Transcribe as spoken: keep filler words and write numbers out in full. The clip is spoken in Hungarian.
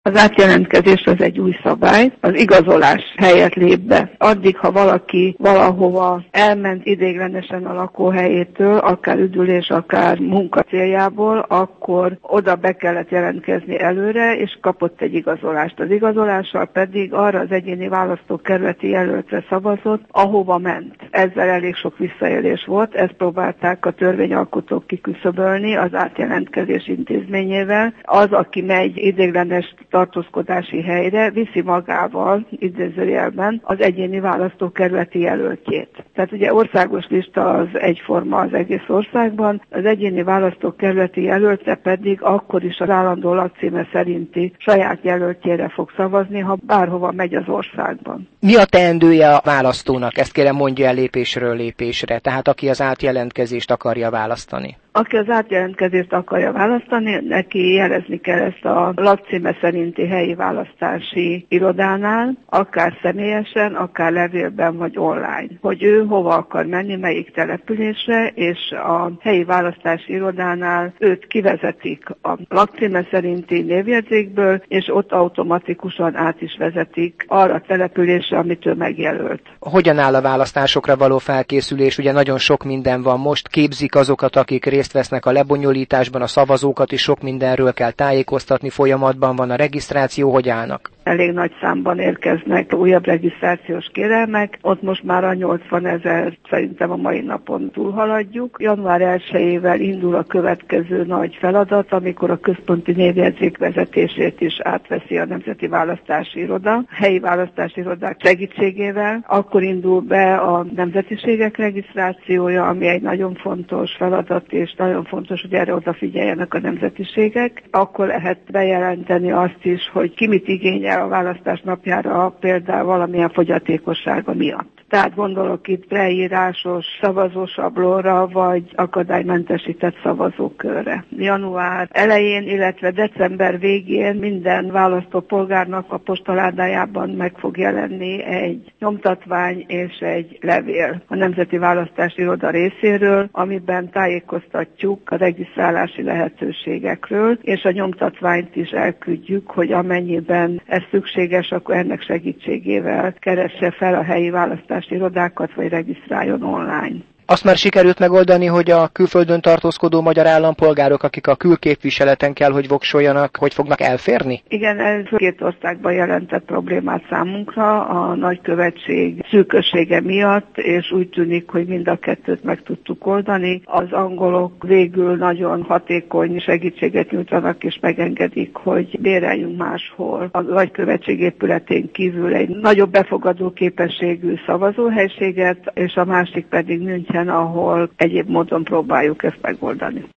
Az átjelentkezés az egy új szabály, az igazolás helyett lép be. Addig, ha valaki valahova elment ideiglenesen a lakóhelyétől, akár üdülés, akár munka céljából, akkor oda be kellett jelentkezni előre, és kapott egy igazolást. Az igazolással pedig arra az egyéni választókerületi jelöltre szavazott, ahova ment. Ezzel elég sok visszaélés volt, ezt próbálták a törvényalkotók kiküszöbölni az átjelentkezés intézményével. Az, aki megy ideiglenes tartózkodási helyre, viszi magával, idézőjelben, az egyéni választókerületi jelöltjét. Tehát ugye országos lista az egyforma az egész országban, az egyéni választókerületi jelöltre pedig akkor is az állandó lakcíme szerinti saját jelöltjére fog szavazni, ha bárhova megy az országban. Mi a teendője a választónak? Ezt kérem mondja el lépésről lépésre, tehát aki az átjelentkezést akarja választani. Aki az átjelentkezést akarja választani, neki jelezni kell ezt a lakcíme szerinti helyi választási irodánál, akár személyesen, akár levélben vagy online, hogy ő hova akar menni, melyik településre, és a helyi választási irodánál őt kivezetik a lakcíme szerinti névjegyzékből, és ott automatikusan át is vezetik arra a településre, amit ő megjelölt. Hogyan áll a választásokra való felkészülés? Ugye nagyon sok minden van most, képzik azokat, akik részt vesznek a lebonyolításban, a szavazókat is sok mindenről kell tájékoztatni, folyamatban van a regisztráció, hogy állnak? Elég nagy számban érkeznek újabb regisztrációs kérelmek, ott most már a nyolcvan ezer szerintem a mai napon túlhaladjuk. január elsejével indul a következő nagy feladat, amikor a központi névjegyzék vezetését is átveszi a Nemzeti Választási Iroda, helyi választási irodák segítségével. Akkor indul be a nemzetiségek regisztrációja, ami egy nagyon fontos feladat, és nagyon fontos, hogy erre odafigyeljenek a nemzetiségek. Akkor lehet bejelenteni azt is, hogy ki mit igényel a választás napjára, például valamilyen fogyatékossága miatt. Tehát gondolok itt preírásos szavazósablonra, vagy akadálymentesített szavazókörre. Január elején, illetve december végén minden választópolgárnak a postaládájában meg fog jelenni egy nyomtatvány és egy levél a Nemzeti Választási Iroda részéről, amiben tájékoztatjuk a regisztrálási lehetőségekről, és a nyomtatványt is elküldjük, hogy amennyiben ez szükséges, akkor ennek segítségével keresse fel a helyi választási irodákat, vagy regisztráljon online. Azt már sikerült megoldani, hogy a külföldön tartózkodó magyar állampolgárok, akik a külképviseleten kell, hogy voksoljanak, hogy fognak elférni? Igen, ez két országban jelentett problémát számunkra, a nagykövetség szűkössége miatt, és úgy tűnik, hogy mind a kettőt meg tudtuk oldani. Az angolok végül nagyon hatékony segítséget nyújtanak, és megengedik, hogy béreljünk máshol a nagykövetség épületén kívül egy nagyobb befogadó képességű szavazóhelységet, és a másik pedig München, ahol egyéb módon próbáljuk ezt megoldani.